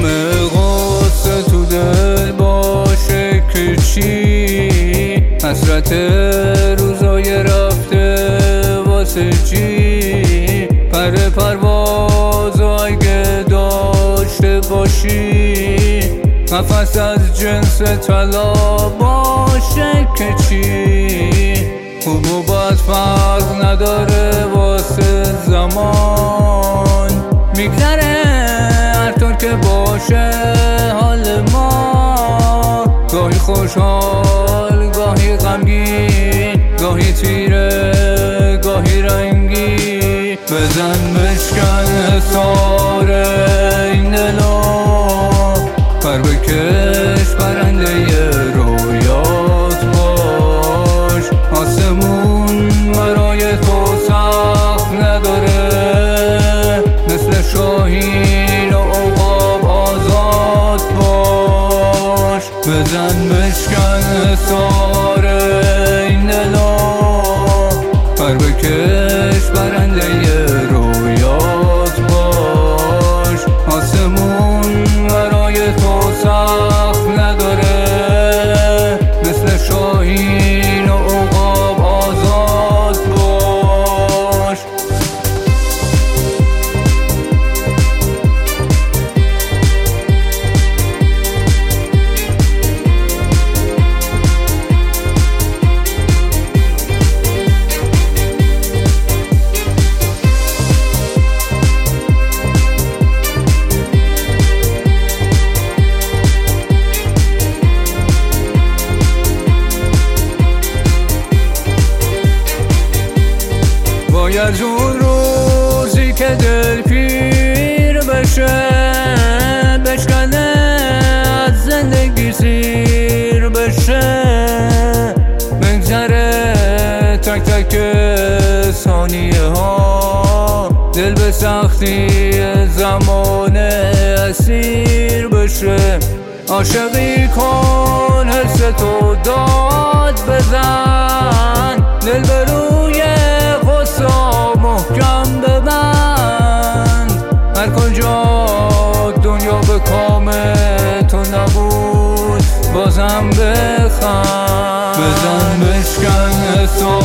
همه غصه تو دل باشه که چی، حسرت روزای رفته واسه چی، پر پرواز اگه داشته باشی، نفس از جنس طلا باشه که چی، خوب و بد فرق نداره واسه زمان، میگذره هر طور که باشه حال ما، گاهی خوشحال گاهی غمگین، گاهی تیره گاهی رنگی، بزن بشکن حصار این دلا، پر بکش پرنده رویات باش، آسمون برای تو سخت نداره، مثل شاهین و عقاب آزاد باش، بزن بشکن حصار این دلا، پر بکش پرنده رویات باش، آسمون برای تو سخت نداره، مثل شاهین و عقاب آزاد باش. باید اون روزی که دل پیر بشه، بشکنه از زندگی سیر بشه، بگذره تک تک ثانیه ها، دل به سختی زمان اسیر بشه، عاشقی کن حس تو داد بزن، دل به روی محکم ببند، هر کجا دنیا به کام تو نبود بازم بخند، بزن بشکن